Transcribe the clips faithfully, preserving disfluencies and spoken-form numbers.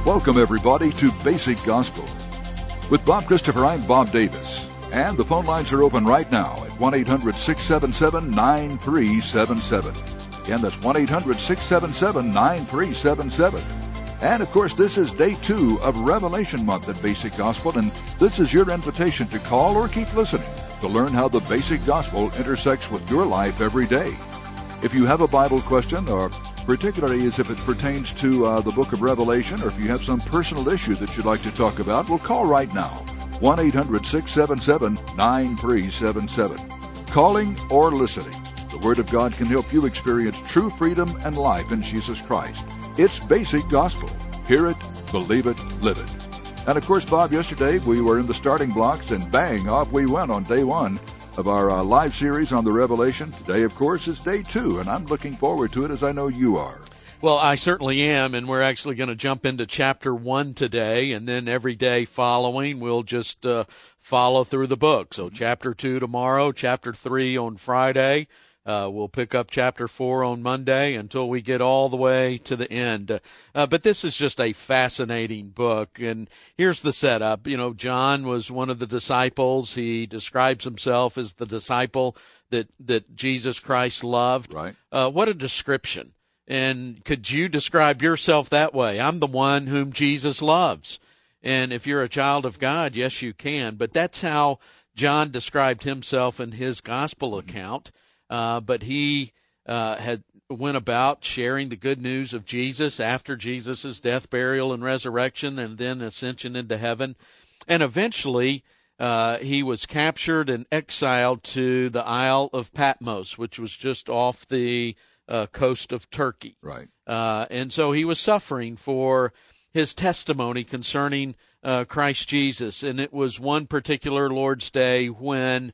Welcome, everybody, to Basic Gospel. With Bob Christopher, I'm Bob Davis. And the phone lines are open right now at one eight hundred six seven seven nine three seven seven. Again, that's one eight hundred six seven seven nine three seven seven. And, of course, this is day two of Revelation Month at Basic Gospel, and this is your invitation to call or keep listening to learn how the Basic Gospel intersects with your life every day. If you have a Bible question, or particularly as if it pertains to uh, the book of Revelation, or if you have some personal issue that you'd like to talk about, well, call right now, one eight hundred six seven seven nine three seven seven. Calling or listening, the Word of God can help you experience true freedom and life in Jesus Christ. It's Basic Gospel. Hear it, believe it, live it. And, of course, Bob, yesterday we were in the starting blocks, and bang, off we went on day one of our uh, live series on the Revelation. Today, of course, is day two, and I'm looking forward to it, as I know you are. Well, I certainly am, and we're actually going to jump into chapter one today, and then every day following we'll just uh, follow through the book. So chapter two tomorrow, chapter three on Friday. Uh, we'll pick up chapter four on Monday until we get all the way to the end. Uh, but this is just a fascinating book. And here's the setup. You know, John was one of the disciples. He describes himself as the disciple that, that Jesus Christ loved. Right. Uh, what a description. And could you describe yourself that way? I'm the one whom Jesus loves. And if you're a child of God, yes, you can. But that's how John described himself in his gospel account. Uh, but he uh, had went about sharing the good news of Jesus after Jesus' death, burial, and resurrection, and then ascension into heaven. And eventually, uh, he was captured and exiled to the Isle of Patmos, which was just off the uh, coast of Turkey. Right. Uh, and so he was suffering for his testimony concerning uh, Christ Jesus. And it was one particular Lord's Day when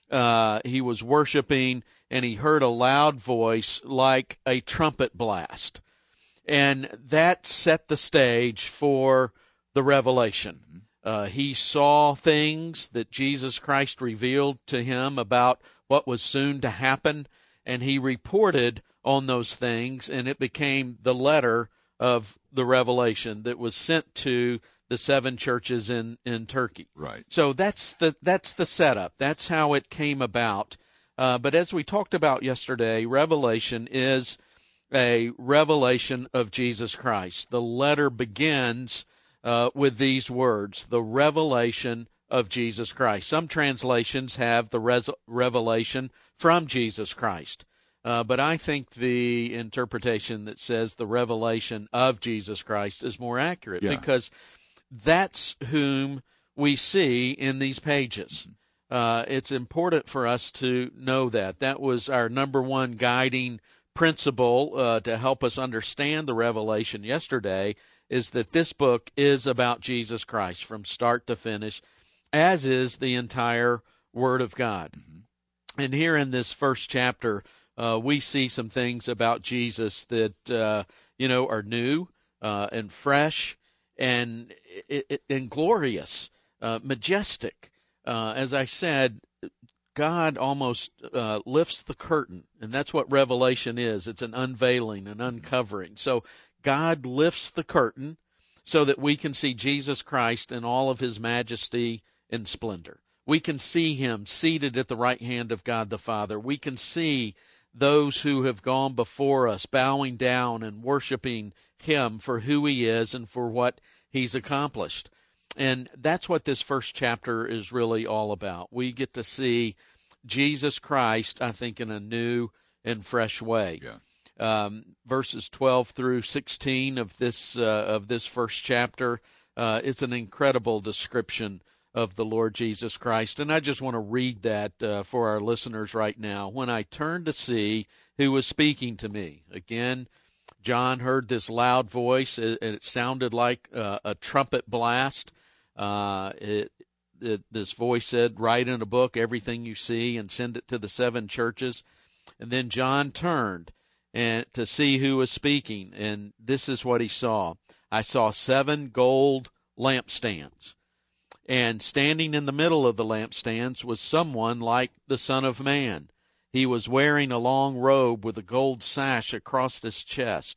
uh, he was worshiping, and he heard a loud voice like a trumpet blast. And that set the stage for the revelation. Uh, he saw things that Jesus Christ revealed to him about what was soon to happen, and he reported on those things, and it became the letter of the revelation that was sent to the seven churches in, in Turkey. Right. So that's the that's the setup. That's how it came about. Uh, but as we talked about yesterday, Revelation is a revelation of Jesus Christ. The letter begins uh, with these words, the revelation of Jesus Christ. Some translations have the res- revelation from Jesus Christ. Uh, but I think the interpretation that says the revelation of Jesus Christ is more accurate, yeah. because that's whom we see in these pages. Mm-hmm. Uh, it's important for us to know that. That was our number one guiding principle uh, to help us understand the Revelation yesterday, is that this book is about Jesus Christ from start to finish, as is the entire Word of God. Mm-hmm. And here in this first chapter, uh, we see some things about Jesus that, uh, you know, are new uh, and fresh and, and glorious, uh, majestic. Uh, as I said, God almost uh, lifts the curtain, and that's what Revelation is. It's an unveiling, an uncovering. So God lifts the curtain so that we can see Jesus Christ in all of his majesty and splendor. We can see him seated at the right hand of God the Father. We can see those who have gone before us bowing down and worshiping him for who he is and for what he's accomplished. And that's what this first chapter is really all about. We get to see Jesus Christ, I think, in a new and fresh way. Yeah. Um, verses twelve through sixteen of this uh, of this first chapter, uh, it's an incredible description of the Lord Jesus Christ. And I just want to read that uh, for our listeners right now. When I turned to see who was speaking to me, again, John heard this loud voice, and it sounded like uh, a trumpet blast. Uh, it, it, this voice said, write in a book everything you see and send it to the seven churches. And then John turned and to see who was speaking, and this is what he saw. I saw seven gold lampstands, and standing in the middle of the lampstands was someone like the Son of Man. He was wearing a long robe with a gold sash across his chest.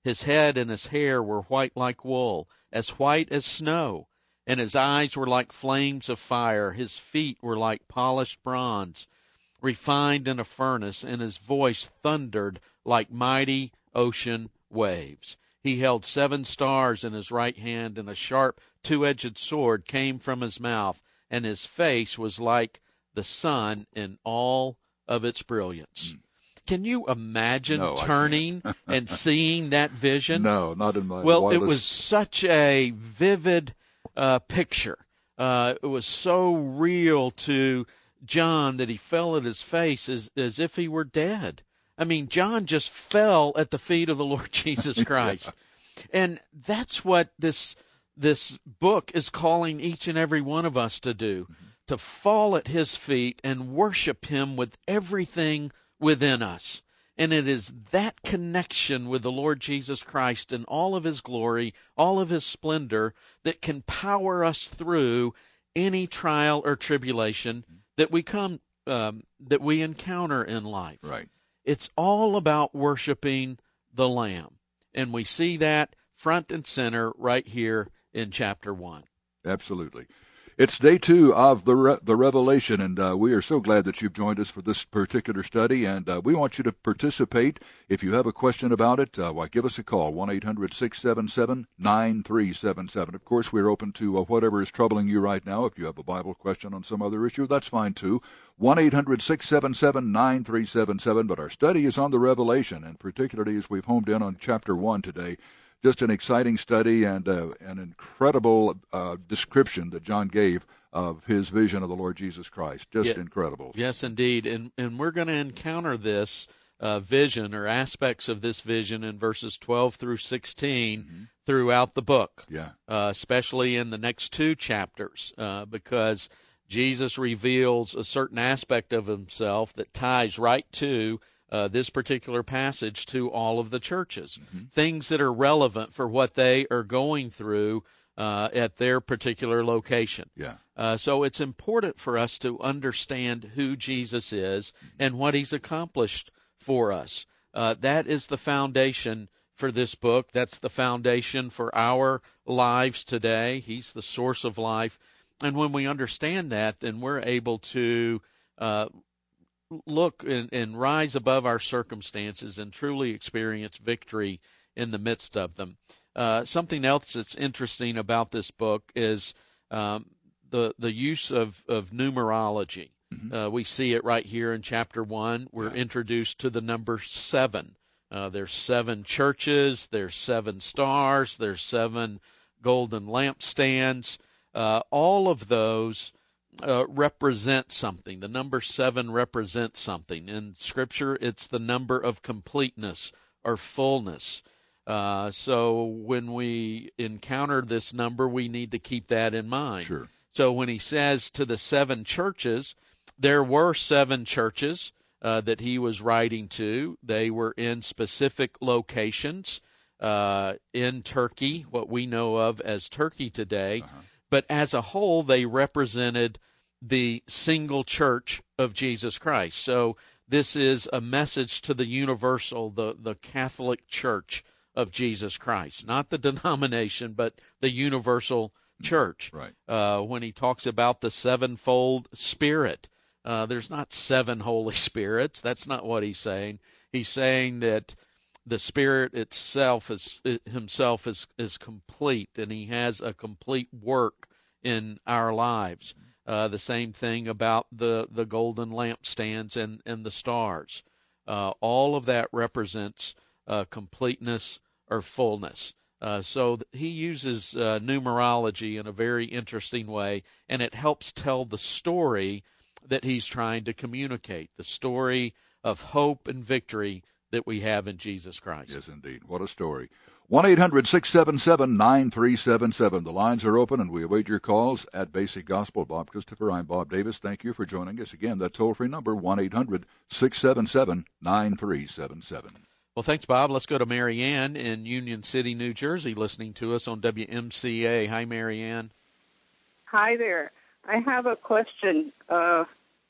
His head and his hair were white like wool, as white as snow, and his eyes were like flames of fire. His feet were like polished bronze, refined in a furnace, and his voice thundered like mighty ocean waves. He held seven stars in his right hand, and a sharp two-edged sword came from his mouth, and his face was like the sun in all of its brilliance. Mm. Can you imagine no, turning and seeing that vision? No, not in my Well, wildest... it was such a vivid uh, picture. Uh, it was so real to John that he fell at his face as, as if he were dead. I mean, John just fell at the feet of the Lord Jesus Christ. Yeah. And that's what this this book is calling each and every one of us to do, mm-hmm. to fall at his feet and worship him with everything within us. And it is that connection with the Lord Jesus Christ and all of his glory, all of his splendor, that can power us through any trial or tribulation that we come um, that we encounter in life. Right. It's all about worshiping the Lamb. And we see that front and center right here in chapter one. Absolutely. It's day two of the Re- the Revelation, and uh, we are so glad that you've joined us for this particular study, and uh, we want you to participate. If you have a question about it, uh, why, give us a call, one eight hundred six seven seven nine three seven seven. Of course, we're open to uh, whatever is troubling you right now. If you have a Bible question on some other issue, that's fine, too. one eight hundred six seven seven nine three seven seven. But our study is on the Revelation, and particularly as we've homed in on chapter one today. Just an exciting study and uh, an incredible uh, description that John gave of his vision of the Lord Jesus Christ. Just yeah. incredible. Yes, indeed. And and we're going to encounter this uh, vision or aspects of this vision in verses twelve through sixteen mm-hmm. throughout the book, yeah. uh, especially in the next two chapters, uh, because Jesus reveals a certain aspect of himself that ties right to Uh, this particular passage to all of the churches, mm-hmm. things that are relevant for what they are going through uh, at their particular location. Yeah. Uh, so it's important for us to understand who Jesus is and what he's accomplished for us. Uh, that is the foundation for this book. That's the foundation for our lives today. He's the source of life. And when we understand that, then we're able to uh, look and, and rise above our circumstances and truly experience victory in the midst of them. Uh, something else that's interesting about this book is um, the the use of, of numerology. Mm-hmm. Uh, we see it right here in chapter one. We're yeah. introduced to the number seven. Uh, there's seven churches, there's seven stars, there's seven golden lampstands. Uh, all of those Uh, represent something. The number seven represents something. In Scripture, it's the number of completeness or fullness. Uh, so when we encounter this number, we need to keep that in mind. Sure. So when he says to the seven churches, there were seven churches uh, that he was writing to. They were in specific locations uh, in Turkey, what we know of as Turkey today. Uh-huh. But as a whole, they represented the single church of Jesus Christ. So this is a message to the universal, the, the Catholic Church of Jesus Christ. Not the denomination, but the universal church. Right. Uh, when he talks about the sevenfold Spirit, uh, there's not seven Holy Spirits. That's not what he's saying. He's saying that the Spirit itself is himself is is complete, and he has a complete work in our lives. Uh, the same thing about the, the golden lampstands and, and the stars. Uh, all of that represents uh, completeness or fullness. Uh, so th- he uses uh, numerology in a very interesting way, and it helps tell the story that he's trying to communicate, the story of hope and victory that we have in Jesus Christ. Yes, indeed. What a story. one eight hundred six seven seven nine three seven seven. The lines are open, and we await your calls at Basic Gospel. Bob Christopher, I'm Bob Davis. Thank you for joining us. Again, that toll-free number, one eight hundred six seven seven nine three seven seven. Well, thanks, Bob. Let's go to Mary Ann in Union City, New Jersey, listening to us on W M C A. Hi, Mary Ann. Hi there. I have a question, uh,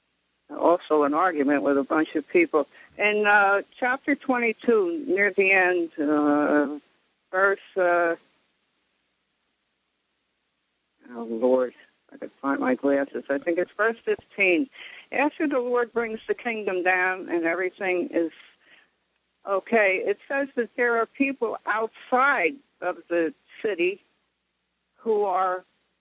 also an argument with a bunch of people. In uh, chapter twenty-two, near the end, uh, verse, uh, oh, Lord, I could find my glasses. I think it's verse fifteen. After the Lord brings the kingdom down and everything is okay, it says that there are people outside of the city who are,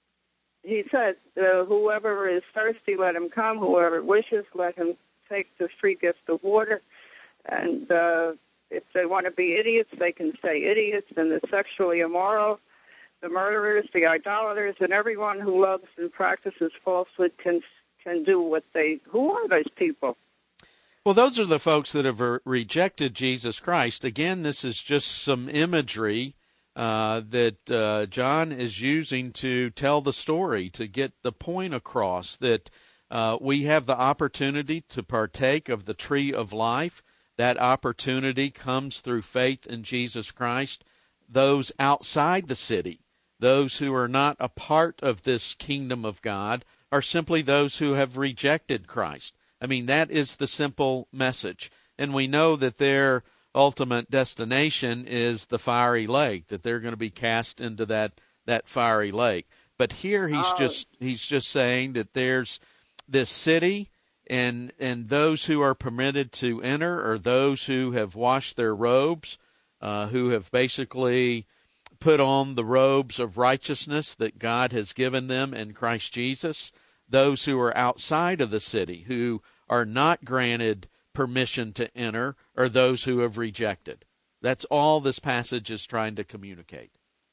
he said, uh, whoever is thirsty, let him come. Whoever wishes, let him take the free gift of water. And uh, if they want to be idiots, they can say idiots, and the sexually immoral, the murderers, the idolaters, and everyone who loves and practices falsehood can can do what they, who are those people? Well, those are the folks that have re- rejected Jesus Christ. Again, this is just some imagery uh, that uh, John is using to tell the story, to get the point across that uh, we have the opportunity to partake of the tree of life. That opportunity comes through faith in Jesus Christ. Those outside the city, those who are not a part of this kingdom of God, are simply those who have rejected Christ. I mean, that is the simple message. And we know that their ultimate destination is the fiery lake, that they're going to be cast into that, that fiery lake. But here he's Oh. just he's just saying that there's this city, and and those who are permitted to enter are those who have washed their robes, uh, who have basically put on the robes of righteousness that God has given them in Christ Jesus. Those who are outside of the city, who are not granted permission to enter, are those who have rejected. That's all this passage is trying to communicate.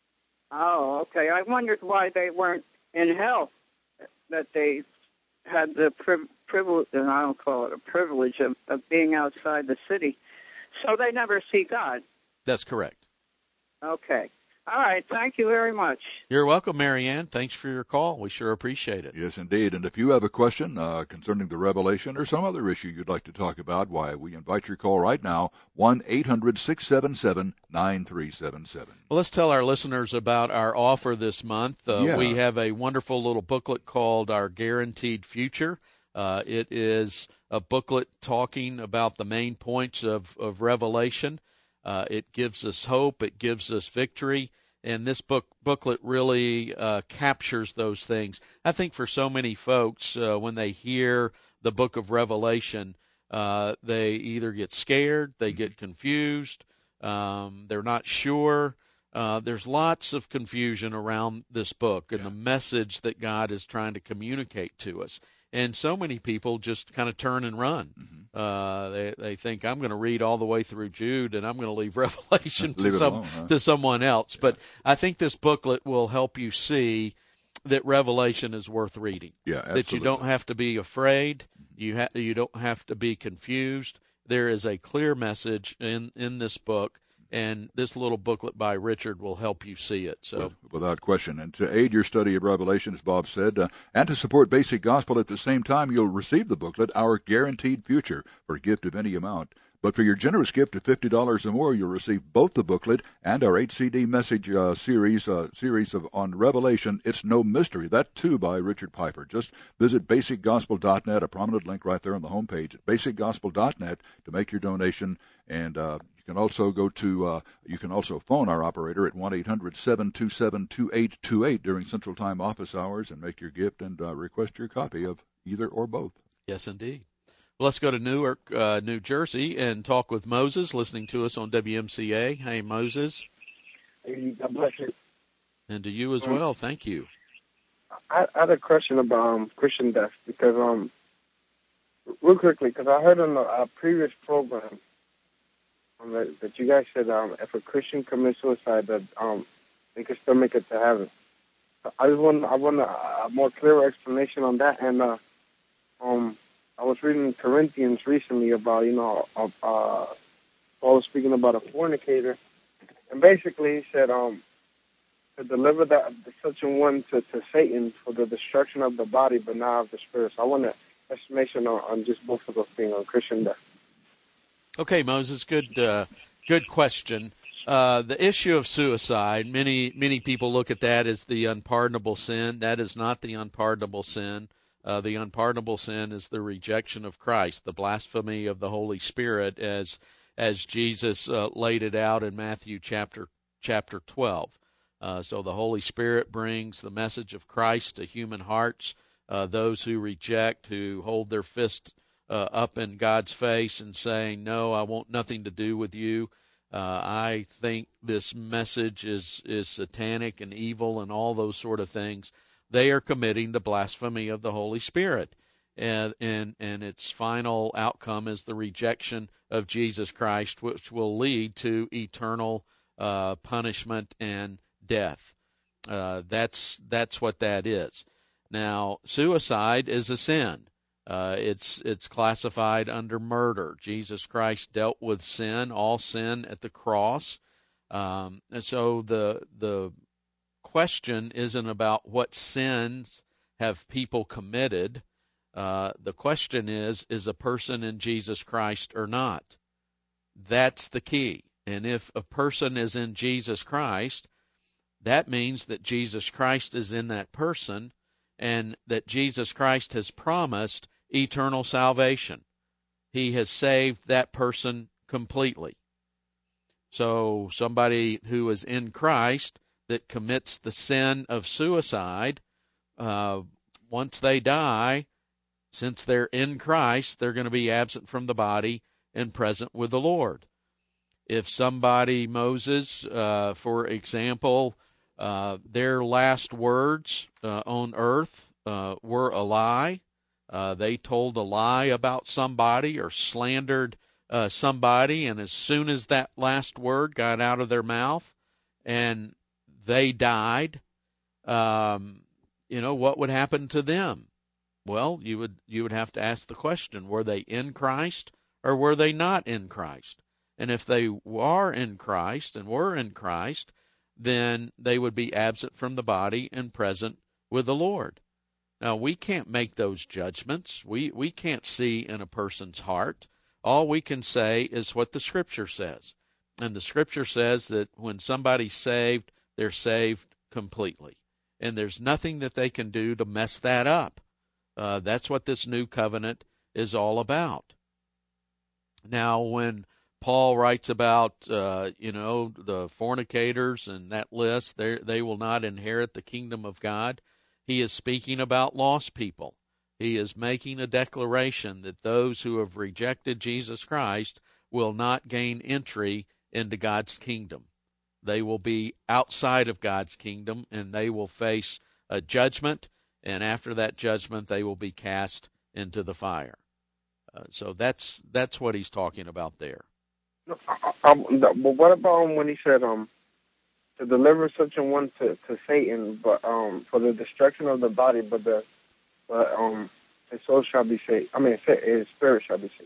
Oh, okay. I wondered why they weren't in hell, that they had the priv- privilege, and I don't call it a privilege, of, of being outside the city. So they never see God. That's correct. Okay. All right. Thank you very much. You're welcome, Marianne. Thanks for your call. We sure appreciate it. Yes, indeed. And if you have a question uh, concerning the Revelation or some other issue you'd like to talk about, why, we invite your call right now, one eight hundred six seven seven nine three seven seven. Well, let's tell our listeners about our offer this month. Uh, Yeah. We have a wonderful little booklet called Our Guaranteed Future. Uh, it is a booklet talking about the main points of, of Revelation. Uh, it gives us hope. It gives us victory. And this book booklet really uh, captures those things. I think for so many folks, uh, when they hear the book of Revelation, uh, they either get scared, they get confused, um, they're not sure. Uh, there's lots of confusion around this book and Yeah. the message that God is trying to communicate to us. And so many people just kind of turn and run. Mm-hmm. Uh, they they think, I'm going to read all the way through Jude, and I'm going to leave Revelation to Leave it some alone, huh? to someone else. But I think this booklet will help you see that Revelation is worth reading. Yeah, That you absolutely. don't have to be afraid. You ha- you don't have to be confused. There is a clear message in, in this book, and this little booklet by Richard will help you see it. So. Well, without question. And to aid your study of Revelation, as Bob said, uh, and to support Basic Gospel at the same time, you'll receive the booklet, Our Guaranteed Future, for a gift of any amount. But for your generous gift of fifty dollars or more, you'll receive both the booklet and our eight C D message uh, series uh, series of on Revelation, It's No Mystery. That, too, by Richard Piper. Just visit basic gospel dot net, a prominent link right there on the homepage at basic gospel dot net to make your donation. And uh, you can also go to, uh, you can also phone our operator at one eight hundred seven two seven two eight two eight during Central Time office hours and make your gift and uh, request your copy of either or both. Yes, indeed. Well, let's go to Newark, uh, New Jersey, and talk with Moses, listening to us on W M C A. Hey, Moses. Hey, God bless you. And to you as well. Thank you. I, I had a question about um, Christian death because, um, real quickly, because I heard on a, a previous program um, that, that you guys said um, if a Christian commits suicide, that um, they could still make it to heaven. I just want I want a, a more clearer explanation on that. And uh, um, I was reading Corinthians recently about, you know, uh, uh, Paul was speaking about a fornicator, and basically he said um, to deliver that such a one to, to Satan for the destruction of the body, but not of the spirit. So I want an explanation on, on just both of those things on Christian death. Okay, Moses, good uh, good question. Uh, the issue of suicide, many many people look at that as the unpardonable sin. That is not the unpardonable sin. Uh, the unpardonable sin is the rejection of Christ, the blasphemy of the Holy Spirit, as as Jesus uh, laid it out in Matthew chapter chapter twelve. Uh, so the Holy Spirit brings the message of Christ to human hearts. Uh, those who reject, who hold their fist uh, up in God's face and saying, no, I want nothing to do with you. Uh, I think this message is, is satanic and evil and all those sort of things. They are committing the blasphemy of the Holy Spirit. And, and, and its final outcome is the rejection of Jesus Christ, which will lead to eternal uh, punishment and death. Uh, that's that's what that is. Now, suicide is a sin. Uh, it's it's classified under murder. Jesus Christ dealt with sin, all sin at the cross. Um, and so the the question isn't about what sins have people committed. Uh, the question is, is a person in Jesus Christ or not? That's the key. And if a person is in Jesus Christ, that means that Jesus Christ is in that person and that Jesus Christ has promised eternal salvation. He has saved that person completely. So somebody who is in Christ that commits the sin of suicide, uh, once they die, since they're in Christ, they're going to be absent from the body and present with the Lord. If somebody, Moses, uh, for example, Uh, their last words uh, on earth uh, were a lie. Uh, they told a lie about somebody or slandered uh, somebody, and as soon as that last word got out of their mouth and they died, um, you know, what would happen to them? Well, you would you would have to ask the question, were they in Christ or were they not in Christ? And if they are in Christ and were in Christ, then they would be absent from the body and present with the Lord. Now, we can't make those judgments. We we can't see in a person's heart. All we can say is what the Scripture says. And the Scripture says that when somebody's saved, they're saved completely. And there's nothing that they can do to mess that up. Uh, that's what this new covenant is all about. Now, when Paul writes about, uh, you know, the fornicators and that list, they they will not inherit the kingdom of God. He is speaking about lost people. He is making a declaration that those who have rejected Jesus Christ will not gain entry into God's kingdom. They will be outside of God's kingdom, and they will face a judgment, and after that judgment, they will be cast into the fire. Uh, so that's that's what he's talking about there. No, um, but what about when he said um to deliver such a one to, to Satan, but um for the destruction of the body, but the but um his soul shall be saved. I mean, his spirit shall be saved.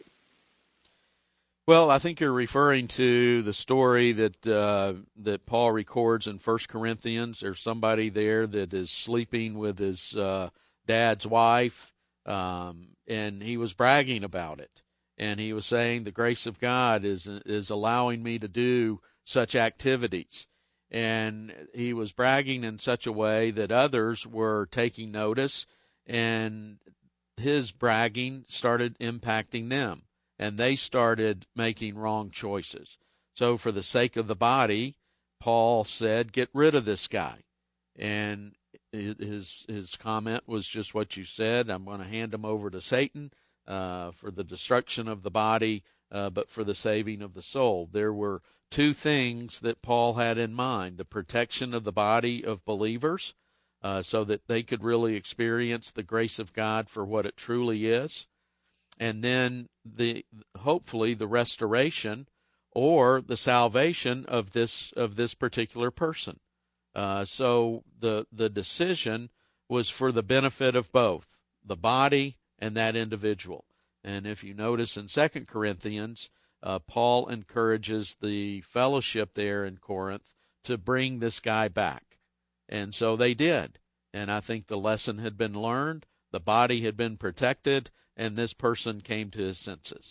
Well, I think you're referring to the story that uh, that Paul records in First Corinthians. There's somebody there that is sleeping with his uh, dad's wife, um, and he was bragging about it. And he was saying the grace of God is is allowing me to do such activities. And he was bragging in such a way that others were taking notice, and his bragging started impacting them, and they started making wrong choices. So for the sake of the body, Paul said, get rid of this guy. And his his comment was just what you said. I'm going to hand him over to Satan. Uh, for the destruction of the body, uh, but for the saving of the soul. There were two things that Paul had in mind: the protection of the body of believers, uh, so that they could really experience the grace of God for what it truly is, and then the hopefully the restoration or the salvation of this of this particular person. Uh, so the the decision was for the benefit of both the body and that individual. And if you notice in Second Corinthians, uh, Paul encourages the fellowship there in Corinth to bring this guy back. And so they did. And I think the lesson had been learned, the body had been protected, and this person came to his senses.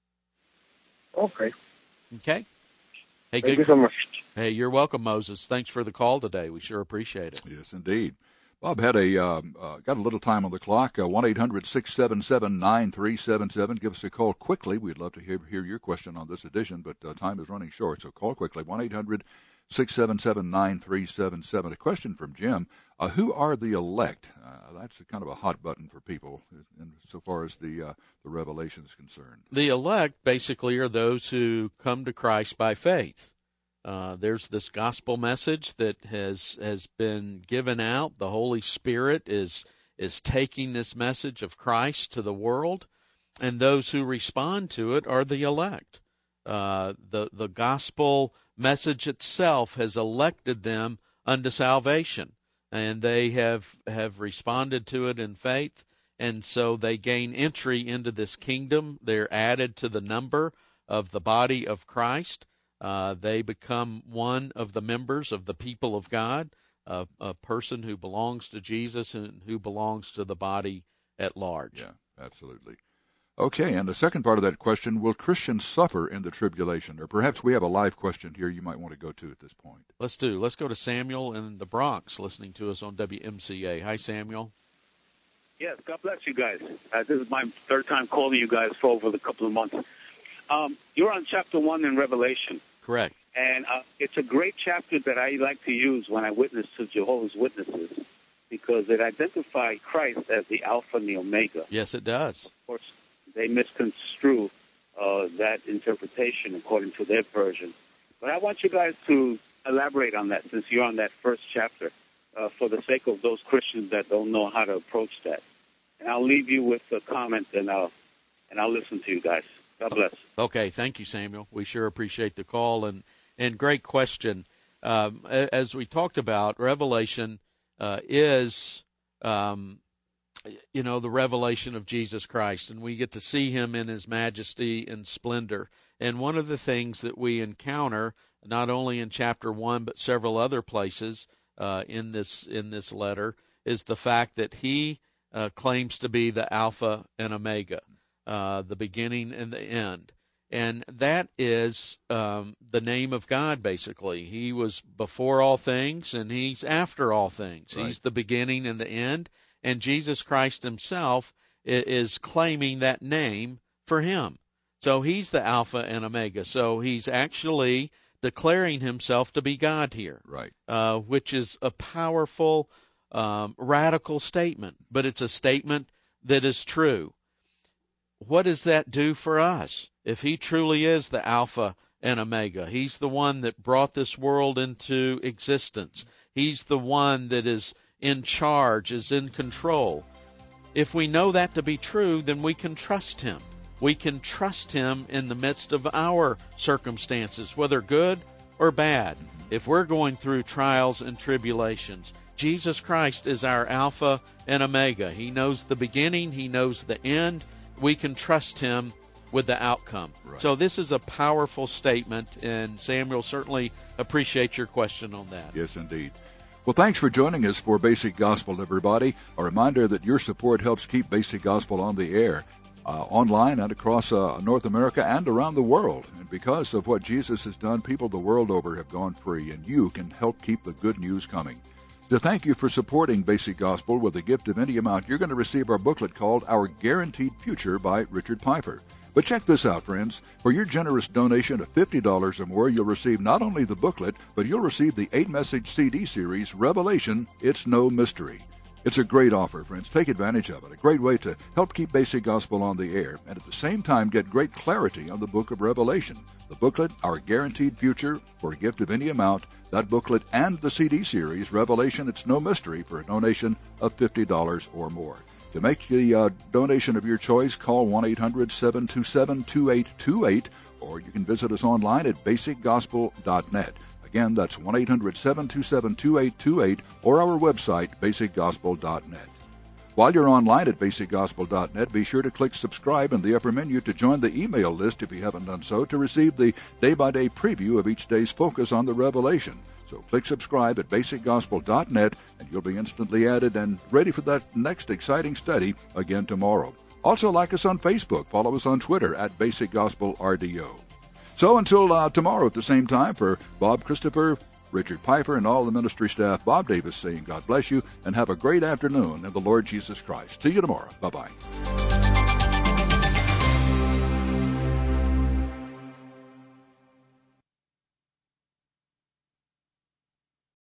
Okay. Okay. Hey, Thank good. you so much. Hey, you're welcome, Moses. Thanks for the call today. We sure appreciate it. Yes, indeed. Bob had a um, uh, got a little time on the clock. Uh, one eight hundred six seven seven nine three seven seven. Give us a call quickly. We'd love to hear hear your question on this edition, but uh, time is running short, so call quickly. one eight hundred six seven seven, nine three seven seven. A question from Jim. Uh, who are the elect? Uh, that's a kind of a hot button for people in, so far as the, uh, the Revelation is concerned. The elect basically are those who come to Christ by faith. Uh, there's this gospel message that has has been given out. The Holy Spirit is is taking this message of Christ to the world, and those who respond to it are the elect. Uh, the the gospel message itself has elected them unto salvation, and they have have responded to it in faith, and so they gain entry into this kingdom. They're added to the number of the body of Christ. Uh, they become one of the members of the people of God, uh, a person who belongs to Jesus and who belongs to the body at large. Yeah, absolutely. Okay, and the second part of that question, will Christians suffer in the tribulation? Or perhaps we have a live question here you might want to go to at this point. Let's do. Let's go to Samuel in the Bronx listening to us on W M C A. Hi, Samuel. Yes, God bless you guys. Uh, this is my third time calling you guys for over the couple of months. Um, you're on chapter one in Revelation. Correct. And uh, it's a great chapter that I like to use when I witness to Jehovah's Witnesses because it identifies Christ as the Alpha and the Omega. Yes, it does. Of course, they misconstrue uh, that interpretation according to their version. But I want you guys to elaborate on that since you're on that first chapter uh, for the sake of those Christians that don't know how to approach that. And I'll leave you with a comment, and I'll, and I'll listen to you guys. God bless. Okay, thank you, Samuel. We sure appreciate the call, and, and great question. Um, as we talked about, Revelation uh, is, um, you know, the revelation of Jesus Christ, and we get to see him in his majesty and splendor. And one of the things that we encounter, not only in chapter one, but several other places uh, in this in this letter, is the fact that he uh, claims to be the Alpha and Omega. Uh, the beginning and the end. And that is um, the name of God, basically. He was before all things, and he's after all things. Right. He's the beginning and the end, and Jesus Christ himself is claiming that name for him. So he's the Alpha and Omega. So he's actually declaring himself to be God here, right? Uh, which is a powerful, um, radical statement, but it's a statement that is true. What does that do for us? If he truly is the Alpha and Omega, he's the one that brought this world into existence. He's the one that is in charge, is in control. If we know that to be true, then we can trust him. We can trust him in the midst of our circumstances, whether good or bad. If we're going through trials and tribulations, Jesus Christ is our Alpha and Omega. He knows the beginning. He knows the end. We can trust him with the outcome. Right. So this is a powerful statement, and Samuel, certainly appreciate your question on that. Yes, indeed. Well, thanks for joining us for Basic Gospel, everybody. A reminder that your support helps keep Basic Gospel on the air, uh, online and across uh, North America and around the world. And because of what Jesus has done, people the world over have gone free, and you can help keep the good news coming. To thank you for supporting Basic Gospel with a gift of any amount, you're going to receive our booklet called Our Guaranteed Future by Richard Piper. But check this out, friends. For your generous donation of fifty dollars or more, you'll receive not only the booklet, but you'll receive the eight-message C D series, Revelation, It's No Mystery. It's a great offer, friends. Take advantage of it. A great way to help keep Basic Gospel on the air and at the same time get great clarity on the book of Revelation. The booklet, Our Guaranteed Future, for a gift of any amount, that booklet and the C D series, Revelation, It's No Mystery, for a donation of fifty dollars or more. To make the uh, donation of your choice, call one eight hundred seven two seven two eight two eight, or you can visit us online at basic gospel dot net. Again, that's one eight hundred seven two seven two eight two eight or our website, basic gospel dot net. While you're online at basic gospel dot net, be sure to click subscribe in the upper menu to join the email list if you haven't done so to receive the day-by-day preview of each day's focus on the Revelation. So click subscribe at basic gospel dot net and you'll be instantly added and ready for that next exciting study again tomorrow. Also like us on Facebook. Follow us on Twitter at Basic Gospel R D O. So until uh, tomorrow at the same time, for Bob Christopher, Richard Piper, and all the ministry staff, Bob Davis saying God bless you and have a great afternoon in the Lord Jesus Christ. See you tomorrow. Bye-bye.